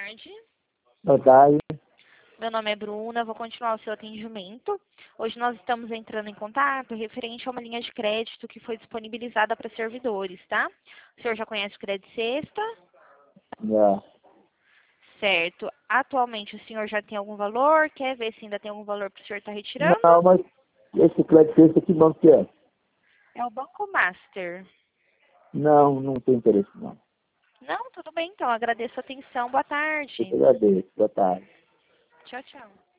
tarde. Boa tarde. Meu nome é Bruna, vou continuar o seu atendimento. Hoje nós estamos entrando em contato referente a uma linha de crédito que foi disponibilizada para servidores, tá? O senhor já conhece o Crédito Sexta? Já. Certo. Atualmente o senhor já tem algum valor? Quer ver se ainda tem algum valor para o senhor estar retirando? Não, mas esse crédito esse que banco que é? É o Banco Master. Não tem interesse não. Não, tudo bem então. Agradeço a atenção. Boa Eu te tarde. agradeço. Boa tarde. Tchau, tchau.